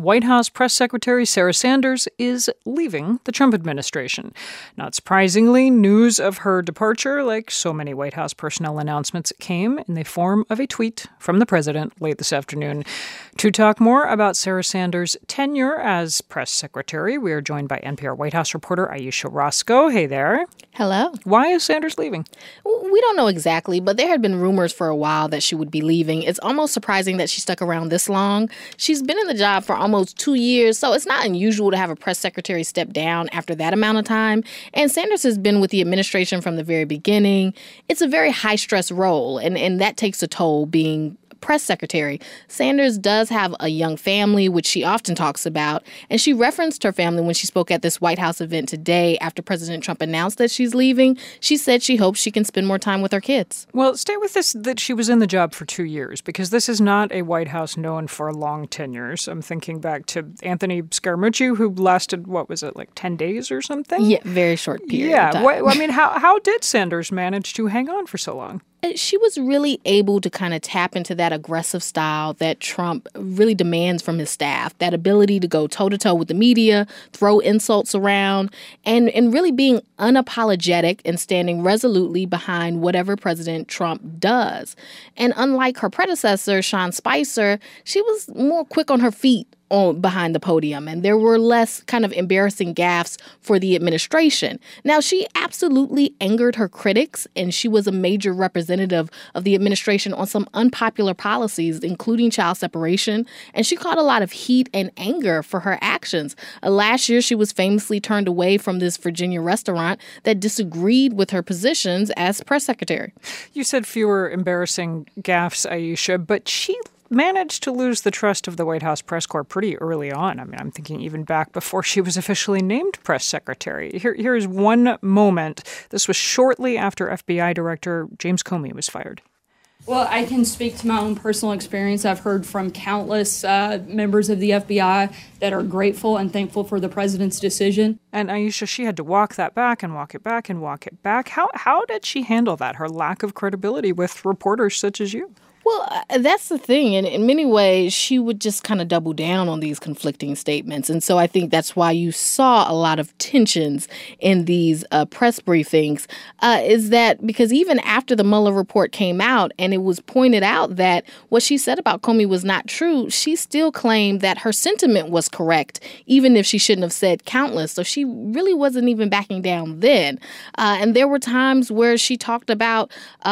White House Press Secretary Sarah Sanders is leaving the Trump administration. Not surprisingly, news of her departure, like so many White House personnel announcements, came in the form of a tweet from the president late this afternoon. To talk more about Sarah Sanders' tenure as press secretary, we are joined by NPR White House reporter Ayesha Rascoe. Hey there. Hello. Why is Sanders leaving? We don't know exactly, but there had been rumors for a while that she would be leaving. It's almost surprising that she stuck around this long. She's been in the job for almost 2 years, so it's not unusual to have a press secretary step down after that amount of time. And Sanders has been with the administration from the very beginning. It's a very high-stress role, and that takes a toll being press secretary. Sanders does have a young family, which she often talks about, and she referenced her family when she spoke at this White House event today after President Trump announced that she's leaving. She said she hopes she can spend more time with her kids. Well, stay with this, that she was in the job for 2 years, because this is not a White House known for long tenures. I'm thinking back to Anthony Scaramucci, who lasted, 10 days or something? Yeah, very short period of time. How did Sanders manage to hang on for so long? She was really able to kind of tap into that aggressive style that Trump really demands from his staff, that ability to go toe-to-toe with the media, throw insults around, and really being unapologetic and standing resolutely behind whatever President Trump does. And unlike her predecessor, Sean Spicer, she was more quick on her feet behind the podium, and there were less kind of embarrassing gaffes for the administration. Now, she absolutely angered her critics, and she was a major representative of the administration on some unpopular policies, including child separation, and she caught a lot of heat and anger for her actions. Last year, she was famously turned away from this Virginia restaurant that disagreed with her positions as press secretary. You said fewer embarrassing gaffes, Ayesha, but she managed to lose the trust of the White House press corps pretty early on. I mean, I'm thinking even back before she was officially named press secretary. Here's one moment. This was shortly after FBI Director James Comey was fired. Well, I can speak to my own personal experience. I've heard from countless members of the FBI that are grateful and thankful for the president's decision. And Ayesha, she had to walk that back and walk it back and walk it back. How did she handle that, her lack of credibility with reporters such as you? Well, that's the thing. And in many ways, she would just kind of double down on these conflicting statements. And so I think that's why you saw a lot of tensions in these press briefings, is that because even after the Mueller report came out and it was pointed out that what she said about Comey was not true, she still claimed that her sentiment was correct, even if she shouldn't have said countless. So she really wasn't even backing down then. And there were times where she talked about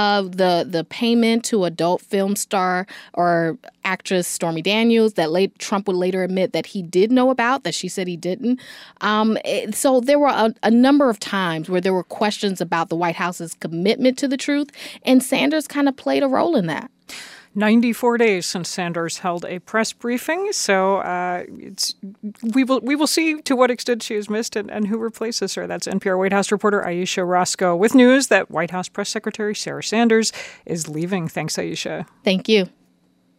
the payment to adult film star or actress Stormy Daniels that Trump would later admit that he did know about, that she said he didn't. So there were a number of times where there were questions about the White House's commitment to the truth, and Sanders kind of played a role in that. 94 days since Sanders held a press briefing, so we will see to what extent she is missed and who replaces her. That's NPR White House reporter Ayesha Rascoe with news that White House Press Secretary Sarah Sanders is leaving. Thanks, Ayesha. Thank you.